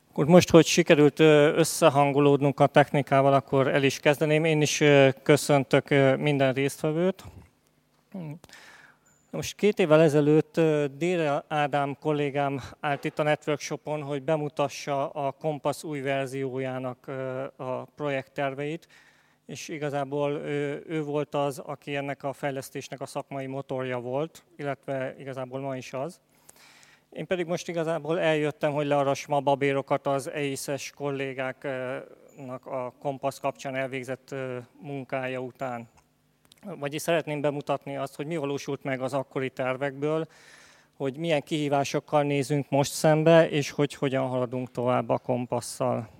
Akkor most, hogy sikerült összehangolódnunk a technikával, akkor el is kezdeném. Én is köszöntök minden résztvevőt. Most 2 évvel ezelőtt Dél Ádám kollégám állt itt a Networkshopon, hogy bemutassa a Kompasz új verziójának a projektterveit, és igazából ő volt az, aki ennek a fejlesztésnek a szakmai motorja volt, illetve igazából ma is az. Én pedig most igazából eljöttem, hogy learassam a babérokat az EISZ-es kollégáknak a Kompasz kapcsán elvégzett munkája után. Vagyis szeretném bemutatni azt, hogy mi valósult meg az akkori tervekből, hogy milyen kihívásokkal nézünk most szembe, és hogy hogyan haladunk tovább a Kompasszal.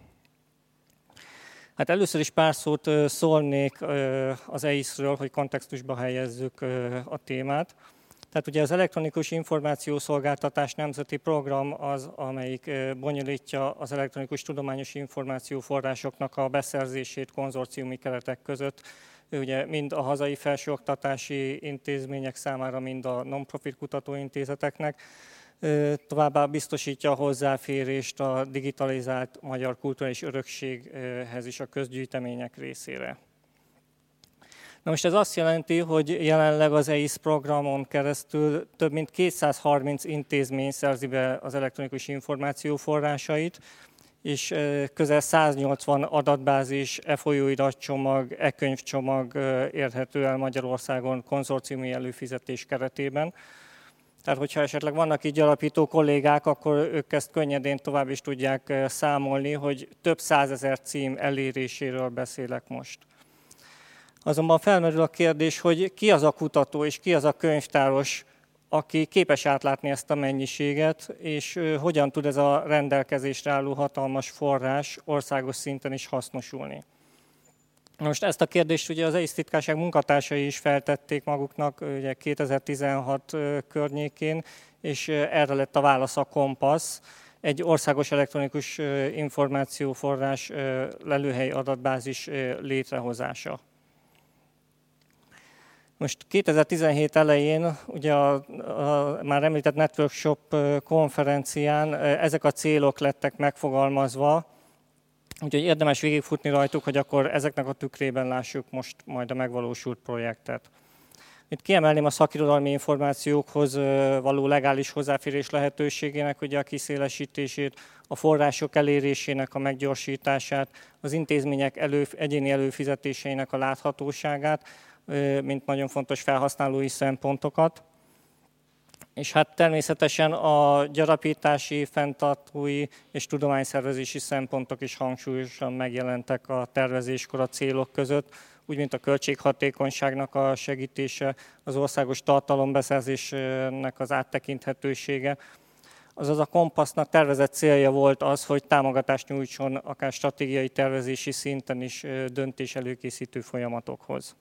Hát először is pár szót szólnék az EISZ-ről, hogy kontextusba helyezzük a témát. Tehát ugye az Elektronikus Információszolgáltatás Nemzeti Program az, amelyik bonyolítja az elektronikus tudományos információforrásoknak a beszerzését konzorciumi keretek között, ugye mind a hazai felsőoktatási intézmények számára, mind a non-profit kutatóintézeteknek. Továbbá biztosítja a hozzáférést a digitalizált magyar kulturális örökséghez is a közgyűjtemények részére. Na most ez azt jelenti, hogy jelenleg az EISZ programon keresztül több mint 230 intézmény szerzi be az elektronikus információforrásait, és közel 180 adatbázis, e-folyóiratcsomag, e-könyvcsomag érhető el Magyarországon konzorciumi előfizetés keretében. Tehát, hogyha esetleg vannak így alapító kollégák, akkor ők ezt könnyedén tovább is tudják számolni, hogy több százezer cím eléréséről beszélek most. Azonban felmerül a kérdés, hogy ki az a kutató és ki az a könyvtáros, aki képes átlátni ezt a mennyiséget, és hogyan tud ez a rendelkezésre álló hatalmas forrás országos szinten is hasznosulni. Most ezt a kérdést ugye az EISZ titkárság munkatársai is feltették maguknak ugye 2016 környékén, és erre lett a válasz a Kompasz, egy országos elektronikus információforrás lelőhely adatbázis létrehozása. Most 2017 elején, ugye a már említett Networkshop konferencián ezek a célok lettek megfogalmazva, úgyhogy érdemes végigfutni rajtuk, hogy akkor ezeknek a tükrében lássuk most majd a megvalósult projektet. Itt kiemelném a szakirodalmi információkhoz való legális hozzáférés lehetőségének ugye a kiszélesítését, a források elérésének a meggyorsítását, az intézmények egyéni előfizetéseinek a láthatóságát, mint nagyon fontos felhasználói szempontokat. És hát természetesen a gyarapítási, fenntartói és tudományszervezési szempontok is hangsúlyosan megjelentek a tervezéskor a célok között, úgy mint a költséghatékonyságnak a segítése, az országos tartalombeszerzésnek az áttekinthetősége. Azaz a Kompasznak tervezett célja volt az, hogy támogatást nyújtson akár stratégiai tervezési szinten is döntés előkészítő folyamatokhoz.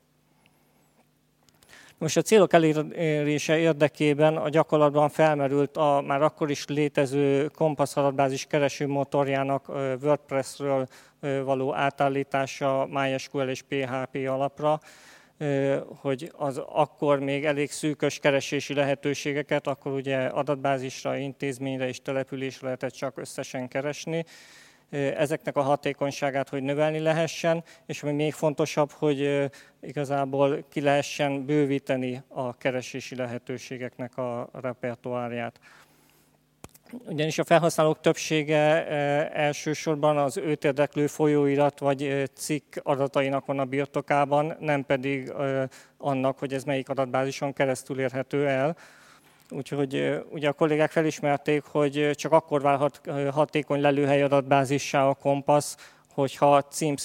Most a célok elérése érdekében a gyakorlatban felmerült a már akkor is létező Kompasz adatbázis keresőmotorjának WordPress-ről való átállítása MySQL és PHP alapra, hogy az akkor még elég szűkös keresési lehetőségeket, akkor ugye adatbázisra, intézményre és településre lehetett csak összesen keresni, ezeknek a hatékonyságát, hogy növelni lehessen, és ami még fontosabb, hogy igazából ki lehessen bővíteni a keresési lehetőségeknek a repertoárját. Ugyanis a felhasználók többsége elsősorban az őt érdeklő folyóirat vagy cikk adatainak van a birtokában, nem pedig annak, hogy ez melyik adatbázison keresztül érhető el. Úgyhogy ugye a kollégák felismerték, hogy csak akkor válhat hatékony lelőhely adatbázissá a Kompasz, hogyha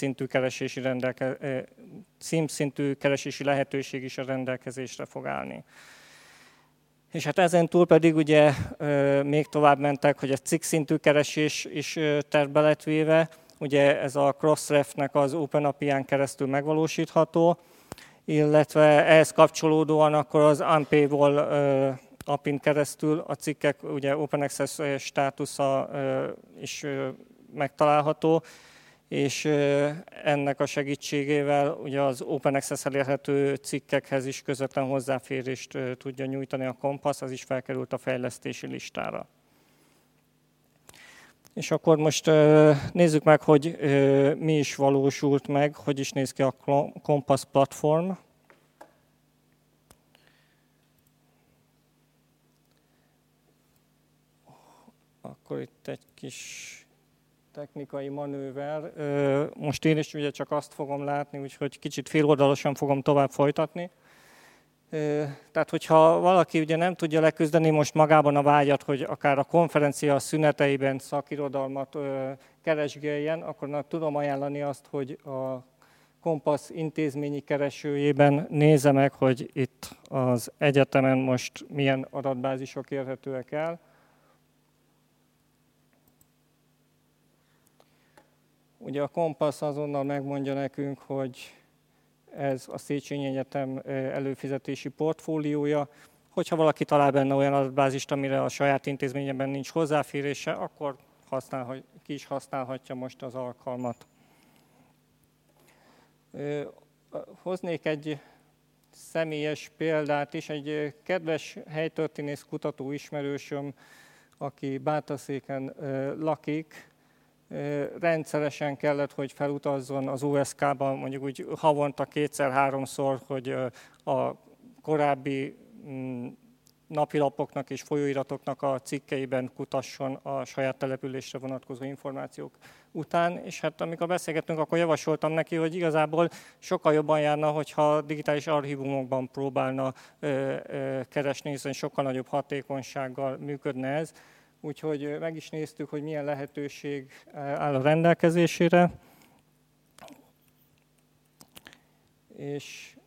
címszintű keresési lehetőség is a rendelkezésre fog állni. És hát ezen túl pedig ugye még tovább mentek, hogy a cikkszintű keresés is tervbe lett véve, ugye ez a Crossref-nek az OpenAPI-án keresztül megvalósítható, illetve ehhez kapcsolódóan akkor az Unpayable API-n keresztül a cikkek ugye Open Access státusza is megtalálható, és ennek a segítségével ugye az Open Access elérhető cikkekhez is közvetlen hozzáférést tudja nyújtani a Kompasz, az is felkerült a fejlesztési listára. És akkor most nézzük meg, hogy mi is valósult meg, hogy is néz ki a Compass platform. Akkor itt egy kis technikai manőver. Most én is ugye csak azt fogom látni, úgyhogy kicsit féloldalasan fogom tovább folytatni. Tehát, hogyha valaki ugye nem tudja leküzdeni most magában a vágyat, hogy akár a konferencia szüneteiben szakirodalmat keresgéljen, akkor tudom ajánlani azt, hogy a Compass intézményi keresőjében nézze meg, hogy itt az egyetemen most milyen adatbázisok érhetőek el. Ugye a Compass azonnal megmondja nekünk, hogy ez a Széchenyi Egyetem előfizetési portfóliója. Hogyha valaki talál benne olyan adatbázist, amire a saját intézményében nincs hozzáférése, akkor ki is használhatja most az alkalmat. Hoznék egy személyes példát is. Egy kedves helytörténész kutató ismerősöm, aki Bátaszéken lakik, rendszeresen kellett, hogy felutazzon az OSK-ba, mondjuk úgy havonta kétszer-háromszor, hogy a korábbi napilapoknak és folyóiratoknak a cikkeiben kutasson a saját településre vonatkozó információk után. És hát amikor beszélgettünk, akkor javasoltam neki, hogy igazából sokkal jobban járna, hogyha digitális archívumokban próbálna keresni, hiszen sokkal nagyobb hatékonysággal működne ez. Úgyhogy meg is néztük, hogy milyen lehetőség áll a rendelkezésére. És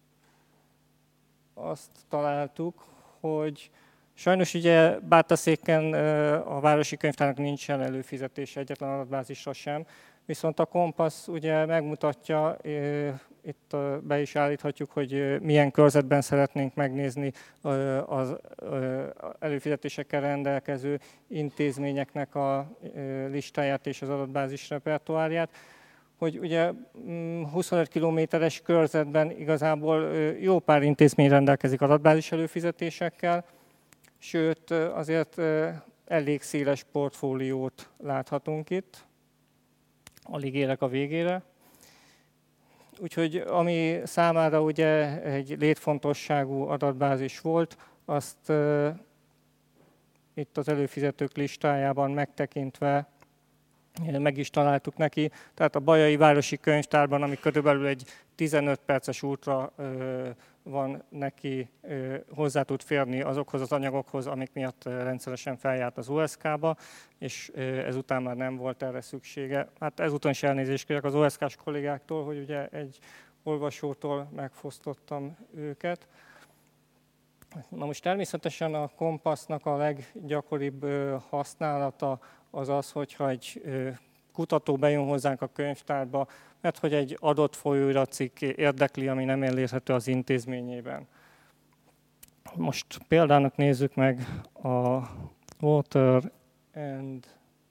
azt találtuk, hogy sajnos ugye Bátaszéken a Városi Könyvtárnak nincsen előfizetése egyetlen adatbázisra sem, viszont a Compass ugye megmutatja, itt be is állíthatjuk, hogy milyen körzetben szeretnénk megnézni az előfizetésekkel rendelkező intézményeknek a listáját és az adatbázis repertoárját, hogy ugye 25 kilométeres körzetben igazából jó pár intézmény rendelkezik adatbázis előfizetésekkel, sőt azért elég széles portfóliót láthatunk itt. Alig érek a végére. Úgyhogy ami számára ugye egy létfontosságú adatbázis volt, azt itt az előfizetők listájában megtekintve meg is találtuk neki. Tehát a Bajai Városi Könyvtárban, ami körülbelül egy 15 perces útra van neki, hozzá tud férni azokhoz az anyagokhoz, amik miatt rendszeresen feljárt az OSK-ba, és ezután már nem volt erre szüksége. Hát ezúton is elnézést kérek az OSK-s kollégáktól, hogy ugye egy olvasótól megfosztottam őket. Na most természetesen a Compassnak a leggyakoribb használata az az, hogyha egy kutató bejön hozzánk a könyvtárba, mert hogy egy adott folyóiratcikk érdekli, ami nem elérhető az intézményében. Most példának nézzük meg a Water and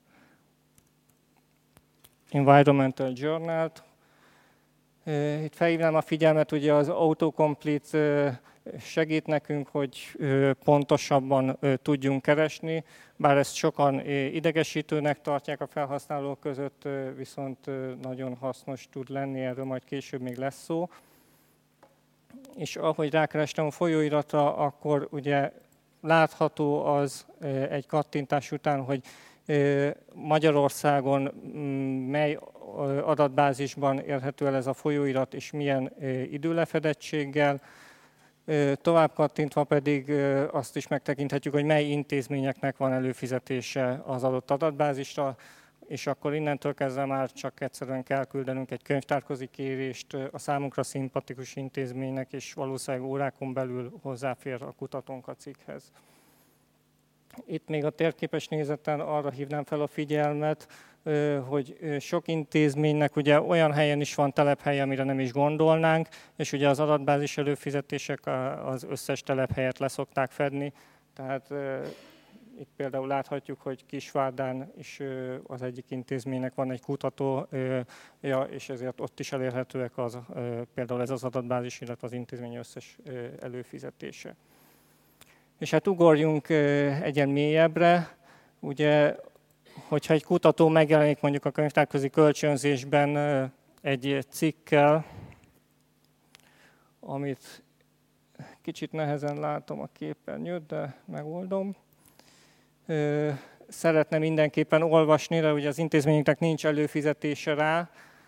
Environmental Journal-t. Itt felhívnám a figyelmet, ugye az autocomplete segít nekünk, hogy pontosabban tudjunk keresni, bár ezt sokan idegesítőnek tartják a felhasználók között, viszont nagyon hasznos tud lenni, erről majd később még lesz szó. És ahogy rákerestem a folyóiratra, akkor ugye látható az egy kattintás után, hogy Magyarországon mely adatbázisban érhető el ez a folyóirat, és milyen időlefedettséggel. Tovább kattintva pedig azt is megtekinthetjük, hogy mely intézményeknek van előfizetése az adott adatbázisra, és akkor innentől kezdve már csak egyszerűen kell küldenünk egy könyvtárközi kérést a számunkra szimpatikus intézménynek, és valószínűleg órákon belül hozzáfér a kutatónk a cikkhez. Itt még a térképes nézeten arra hívnám fel a figyelmet, hogy sok intézménynek ugye olyan helyen is van telephelye, amire nem is gondolnánk, és ugye az adatbázis előfizetések az összes telephelyet leszokták fedni, tehát itt például láthatjuk, hogy Kisvárdán is az egyik intézménynek van egy kutatója, és ezért ott is elérhetőek például ez az adatbázis, illetve az intézmény összes előfizetése. És hát ugorjunk egyen mélyebbre, ugye hogyha egy kutató megjelenik mondjuk a könyvtárközi kölcsönzésben egy cikkkel, amit kicsit nehezen látom a képernyőt, de megoldom. Szeretne mindenképpen olvasni, de ugye az intézményünknek nincs előfizetése rá,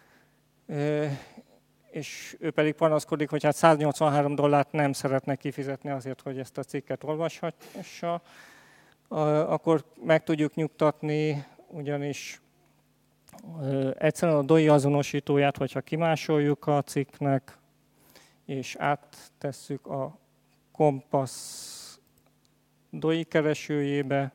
és ő pedig panaszkodik, hogy hát $183 nem szeretne kifizetni azért, hogy ezt a cikket olvashassa, akkor meg tudjuk nyugtatni, ugyanis egyszerűen a DOI azonosítóját, hogyha kimásoljuk a cikknek, és áttesszük a Kompasz DOI keresőjébe,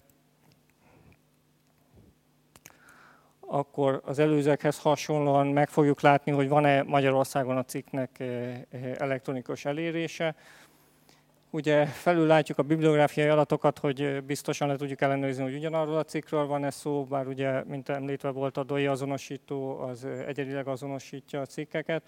akkor az előzőekhez hasonlóan meg fogjuk látni, hogy van-e Magyarországon a cikknek elektronikus elérése. Ugye felül látjuk a bibliográfiai adatokat, hogy biztosan le tudjuk ellenőrizni, hogy ugyanarról a cikkről van-e szó, bár ugye, mint említve volt a DOI azonosító, az egyedileg azonosítja a cikkeket.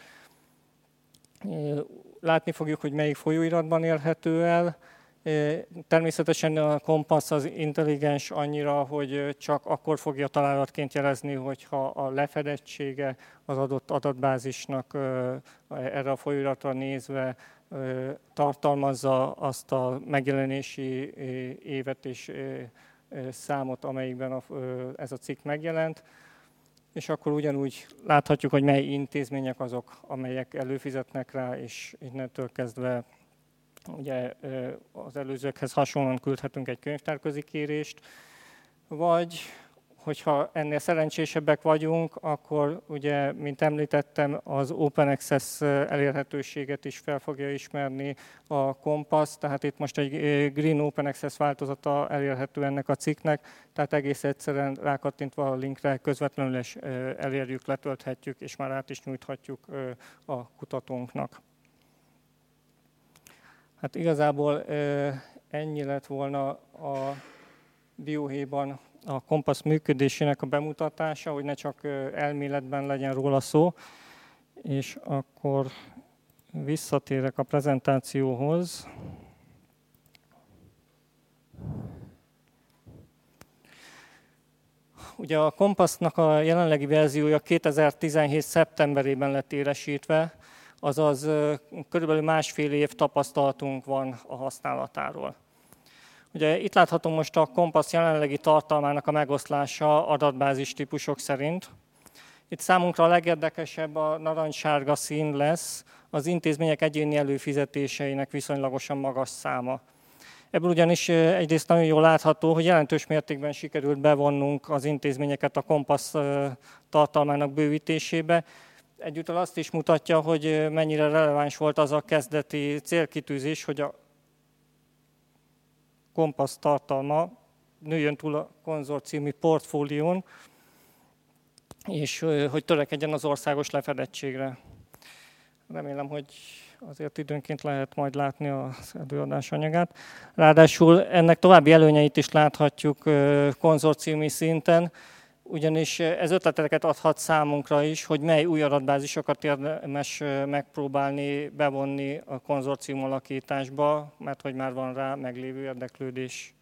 Látni fogjuk, hogy melyik folyóiratban érhető el. Természetesen a Kompasz az intelligens annyira, hogy csak akkor fogja találatként jelezni, hogyha a lefedettsége az adott adatbázisnak erre a folyóiratra nézve tartalmazza azt a megjelenési évet és számot, amelyikben ez a cikk megjelent. És akkor ugyanúgy láthatjuk, hogy mely intézmények azok, amelyek előfizetnek rá, és innentől kezdve ugye az előzőkhez hasonlóan küldhetünk egy könyvtárközi kérést, vagy hogyha ennél szerencsésebbek vagyunk, akkor ugye, mint említettem, az Open Access elérhetőséget is fel fogja ismerni a Kompasz, tehát itt most egy Green Open Access változata elérhető ennek a cikknek, tehát egész egyszerűen rákattintva a linkre közvetlenül is elérjük, letölthetjük, és már át is nyújthatjuk a kutatónknak. Hát igazából ennyi lett volna a dióhéjban a Kompasz működésének a bemutatása, hogy ne csak elméletben legyen róla szó, és akkor visszatérek a prezentációhoz. Ugye a Kompasznak a jelenlegi verziója 2017. szeptemberében lett élesítve, azaz körülbelül másfél év tapasztalatunk van a használatáról. Ugye itt látható most a Kompasz jelenlegi tartalmának a megoszlása adatbázis típusok szerint. Itt számunkra a legérdekesebb a narancssárga szín lesz, az intézmények egyéni előfizetéseinek viszonylagosan magas száma. Ebből ugyanis egyrészt nagyon jól látható, hogy jelentős mértékben sikerült bevonnunk az intézményeket a Kompasz tartalmának bővítésébe. Egyúttal azt is mutatja, hogy mennyire releváns volt az a kezdeti célkitűzés, hogy a Kompasz tartalma nőjön túl a konzorciumi portfólión, és hogy törekedjen az országos lefedettségre. Remélem, hogy azért időnként lehet majd látni az előadás anyagát. Ráadásul ennek további előnyeit is láthatjuk konzorciumi szinten, ugyanis ez ötleteket adhat számunkra is, hogy mely új adatbázisokat érdemes megpróbálni bevonni a konzorcium alakításba, mert hogy már van rá meglévő érdeklődés.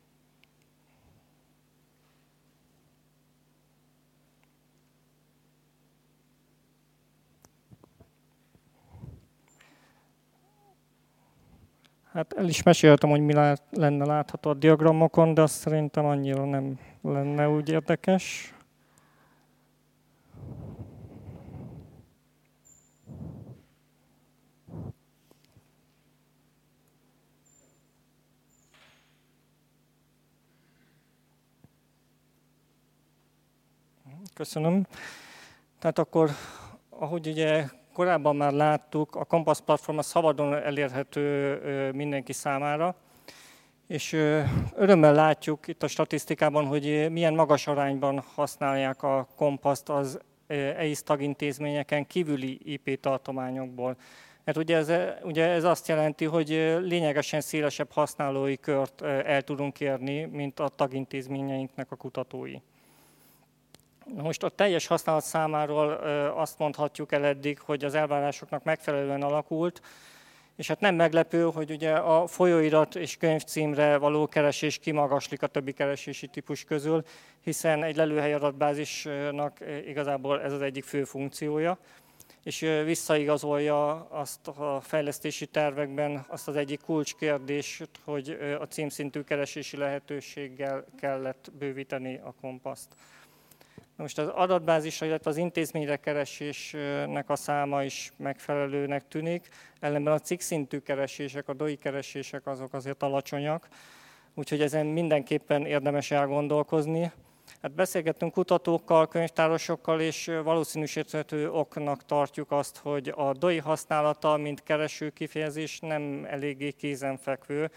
Hát el is meséltem, hogy mi lenne látható a diagramokon, de azt szerintem annyira nem lenne úgy érdekes. Köszönöm. Tehát akkor, ahogy ugye korábban már láttuk, a Kompasz platform szabadon elérhető mindenki számára, és örömmel látjuk itt a statisztikában, hogy milyen magas arányban használják a Kompaszt az EISZ tagintézményeken kívüli IP tartományokból. Mert ugye ez azt jelenti, hogy lényegesen szélesebb használói kört el tudunk érni, mint a tagintézményeinknek a kutatói. Most a teljes használat számáról azt mondhatjuk el eddig, hogy az elvárásoknak megfelelően alakult. És hát nem meglepő, hogy ugye a folyóirat és könyvcímre való keresés kimagaslik a többi keresési típus közül, hiszen egy lelőhely adatbázisnak igazából ez az egyik fő funkciója, és visszaigazolja azt a fejlesztési tervekben azt az egyik kulcskérdést, hogy a címszintű keresési lehetőséggel kellett bővíteni a kompaszt. Most az adatbázisra, illetve az intézményre keresésnek a száma is megfelelőnek tűnik, ellenben a cikkszintű keresések, a DOI keresések azok azért alacsonyak, úgyhogy ezen mindenképpen érdemes elgondolkozni. Hát beszélgettünk kutatókkal, könyvtárosokkal, és valószínűsíthető oknak tartjuk azt, hogy a DOI használata, mint kereső kifejezés nem eléggé kézenfekvő,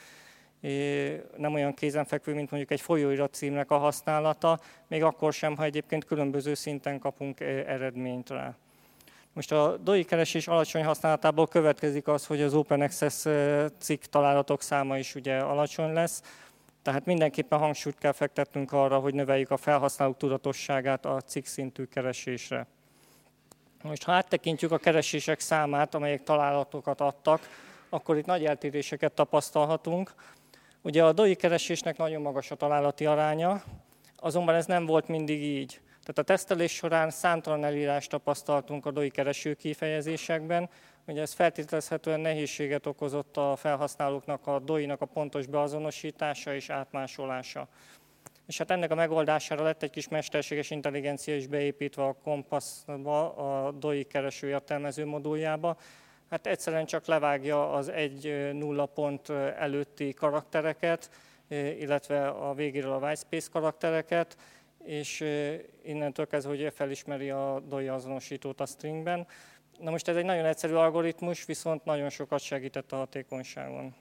nem olyan kézenfekvő, mint mondjuk egy folyóirat címnek a használata, még akkor sem, ha egyébként különböző szinten kapunk eredményt rá. Most a DOI keresés alacsony használatából következik az, hogy az Open Access cikk találatok száma is ugye alacsony lesz, tehát mindenképpen hangsúlyt kell fektetnünk arra, hogy növeljük a felhasználók tudatosságát a cikk szintű keresésre. Most ha áttekintjük a keresések számát, amelyek találatokat adtak, akkor itt nagy eltéréseket tapasztalhatunk. Ugye a DOI keresésnek nagyon magas a találati aránya, azonban ez nem volt mindig így. Tehát a tesztelés során számtalan elírást tapasztaltunk a DOI kereső kifejezésekben, ugye ez feltételezhetően nehézséget okozott a felhasználóknak a DOI-nak a pontos beazonosítása és átmásolása. És hát ennek a megoldására lett egy kis mesterséges intelligencia is beépítve a Compassba, a DOI kereső értelmező moduljába. Hát egyszerűen csak levágja az 1-0 pont előtti karaktereket, illetve a végéről a whitespace karaktereket, és innentől kezdve, hogy felismeri a DOI azonosítót a stringben. Na most ez egy nagyon egyszerű algoritmus, viszont nagyon sokat segített a hatékonyságon.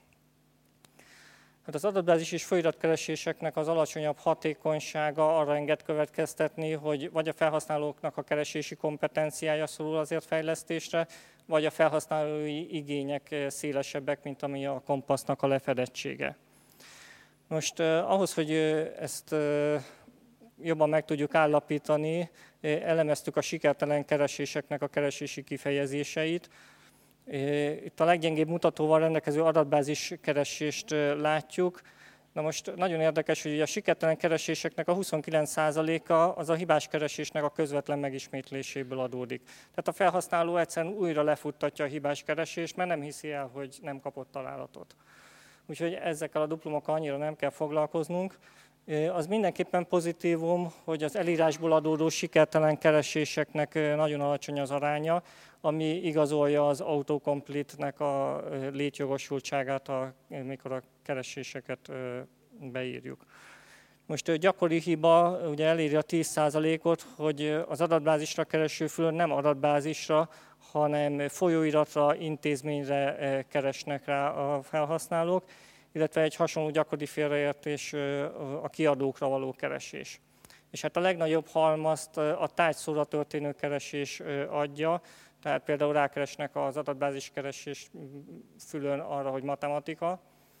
Hát az adatbázis és folyóiratkereséseknek az alacsonyabb hatékonysága arra enged következtetni, hogy vagy a felhasználóknak a keresési kompetenciája szorul azért fejlesztésre, vagy a felhasználói igények szélesebbek, mint ami a Compassnak a lefedettsége. Most ahhoz, hogy ezt jobban meg tudjuk állapítani, elemeztük a sikertelen kereséseknek a keresési kifejezéseit. Itt a leggyengébb mutatóval rendelkező adatbázis keresést látjuk. Na most nagyon érdekes, hogy a sikertelen kereséseknek a 29%-a az a hibás keresésnek a közvetlen megismétléséből adódik. Tehát a felhasználó egyszerűen újra lefuttatja a hibás keresést, mert nem hiszi el, hogy nem kapott találatot. Úgyhogy ezekkel a duplumokkal annyira nem kell foglalkoznunk. Az mindenképpen pozitívum, hogy az elírásból adódó sikertelen kereséseknek nagyon alacsony az aránya, ami igazolja az autocomplete-nek a létjogosultságát, amikor a kereséseket beírjuk. Most gyakori hiba, ugye eléri a 10%-ot, hogy az adatbázisra kereső fülön nem adatbázisra, hanem folyóiratra, intézményre keresnek rá a felhasználók, illetve egy hasonló gyakori félreértés a kiadókra való keresés. És hát a legnagyobb halmazt a tárgyszóra történő keresés adja, tehát például rákeresnek az adatbázis keresés fülön arra, hogy matematika,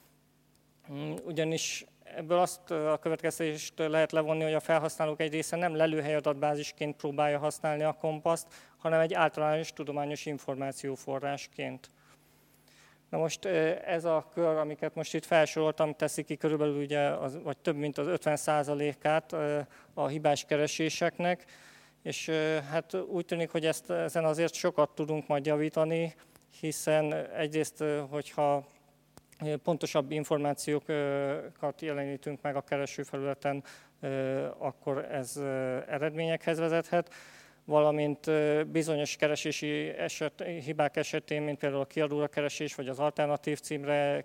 ugyanis ebből azt a következtetést lehet levonni, hogy a felhasználók egy része nem lelőhely adatbázisként próbálja használni a Compasst, hanem egy általános tudományos információforrásként. Na most ez a kör, amiket most itt felsoroltam, teszi ki körülbelül ugye vagy több mint az 50%-át a hibás kereséseknek, és hát úgy tűnik, hogy ezen azért sokat tudunk majd javítani, hiszen egyrészt, hogyha pontosabb információkat jelenítünk meg a keresőfelületen, akkor ez eredményekhez vezethet, valamint bizonyos keresési hibák esetén, mint például a kiadóra keresés, vagy az alternatív címre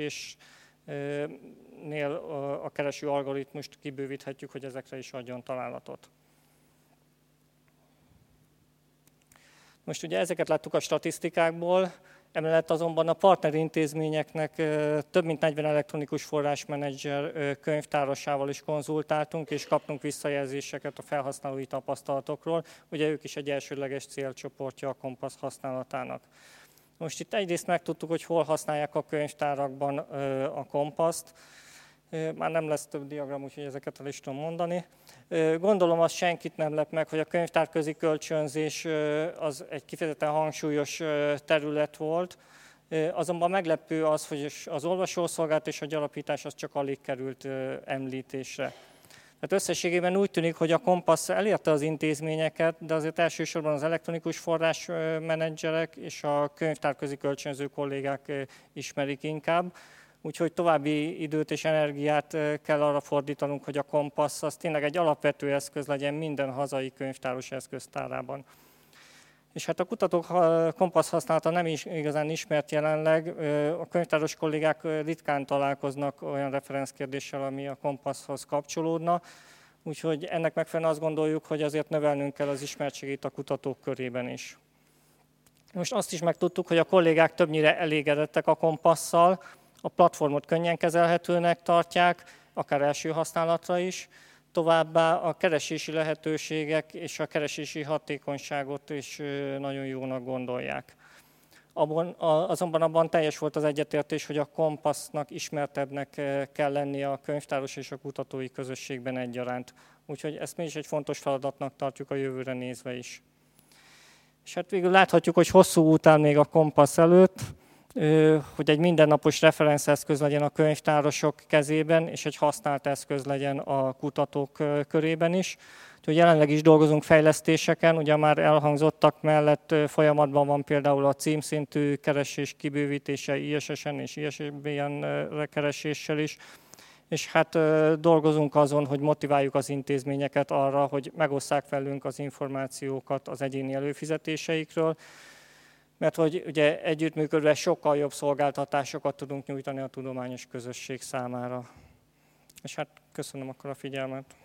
keresésnél a kereső algoritmust kibővíthetjük, hogy ezekre is adjon találatot. Most ugye ezeket láttuk a statisztikákból, emellett azonban a partnerintézményeknek több mint 40 elektronikus forrásmenedzser könyvtárosával is konzultáltunk, és kaptunk visszajelzéseket a felhasználói tapasztalatokról. Ugye ők is egy elsődleges célcsoportja a Compass használatának. Most itt egyrészt megtudtuk, hogy hol használják a könyvtárakban a Compasst. Már nem lesz több diagram, úgyhogy ezeket el is tudom mondani. Gondolom, az senkit nem lep meg, hogy a könyvtárközi kölcsönzés az egy kifejezetten hangsúlyos terület volt, Azonban meglepő az, hogy az olvasószolgálat és a gyarapítás az csak alig került említésre. Tehát összességében úgy tűnik, hogy a Kompassz elérte az intézményeket, de azért elsősorban az elektronikus forrásmenedzserek és a könyvtárközi kölcsönző kollégák ismerik inkább. Úgyhogy további időt és energiát kell arra fordítanunk, hogy a Kompassz az tényleg egy alapvető eszköz legyen minden hazai könyvtáros eszköztárában. És hát a kutatók Kompassz használata nem is igazán ismert jelenleg. A könyvtáros kollégák ritkán találkoznak olyan referenckérdéssel, ami a Kompasszhoz kapcsolódna. Úgyhogy ennek megfelelően azt gondoljuk, hogy azért növelnünk kell az ismertségét a kutatók körében is. Most azt is megtudtuk, hogy a kollégák többnyire elégedettek a Kompasszal, a platformot könnyen kezelhetőnek tartják, akár első használatra is. Továbbá a keresési lehetőségek és a keresési hatékonyságot is nagyon jónak gondolják. Azonban abban teljes volt az egyetértés, hogy a Kompassznak ismertebbnek kell lennie a könyvtáros és a kutatói közösségben egyaránt. Úgyhogy ezt mi is egy fontos feladatnak tartjuk a jövőre nézve is. És hát végül láthatjuk, hogy hosszú út áll még a Kompassz előtt, hogy egy mindennapos referenceszköz legyen a könyvtárosok kezében, és egy használt eszköz legyen a kutatók körében is. Úgyhogy jelenleg is dolgozunk fejlesztéseken, ugye már elhangzottak mellett folyamatban van például a címszintű keresés kibővítése ISS-en és ISBN kereséssel is, és hát dolgozunk azon, hogy motiváljuk az intézményeket arra, hogy megosszák velünk az információkat az egyéni előfizetéseikről, mert hogy ugye együttműködve sokkal jobb szolgáltatásokat tudunk nyújtani a tudományos közösség számára. És hát köszönöm akkor a figyelmet.